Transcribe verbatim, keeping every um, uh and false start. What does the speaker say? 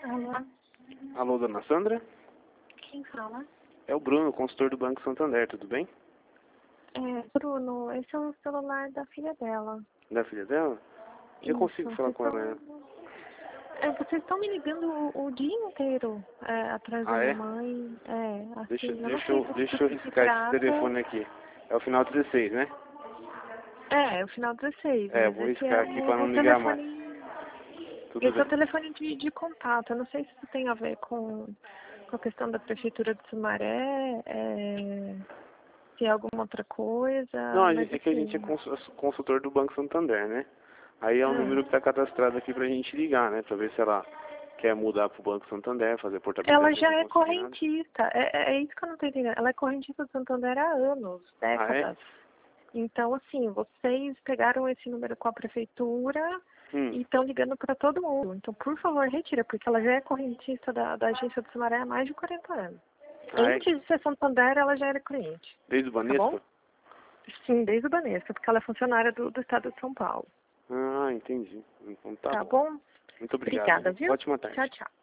Alô? Alô, dona Sandra? Quem fala? É o Bruno, consultor do Banco Santander, tudo bem? É, Bruno, esse é o celular da filha dela. Da filha dela? Eu Isso, consigo falar vocês com ela. estão... É, vocês estão me ligando o, o dia inteiro, é, atrás da Ah, minha é? mãe. É, Deixa, assim, eu não deixa, sei eu, do, deixa do eu que se riscar esse trata. telefone aqui. É o final dezesseis, né? É, é o final dezesseis, É, mas vou esse é riscar aqui o, para não o ligar mais. telefone... Tudo Esse é bem. o telefone de, de contato. Eu não sei se isso tem a ver com, com a questão da prefeitura de Sumaré, é, se é alguma outra Não, coisa, a mas gente- é que a gente é assim... cons- consultor do Banco Santander, né? Aí é o ah. número que está cadastrado aqui pra gente ligar, né? Pra ver se ela quer mudar pro Banco Santander, fazer Ela portabilização já de é consignado. correntista. É, é é isso que eu não estou entendendo. Ela é correntista do Santander há anos, Ah, é? décadas. Então, assim, vocês pegaram esse número com a prefeitura Hum. e estão ligando para todo mundo. Então, por favor, retira, porque ela já é correntista da, da agência do Sumaré há mais de quarenta anos. Ah, é? Antes de ser Santander, ela já era cliente. Desde o Tá bom? Banespa? Sim, desde o Banespa, porque ela é funcionária do, do estado de São Paulo. Ah, entendi. Então tá Tá bom. bom? Muito obrigado, Obrigada, viu? viu? Ótima tarde. Tchau, tchau.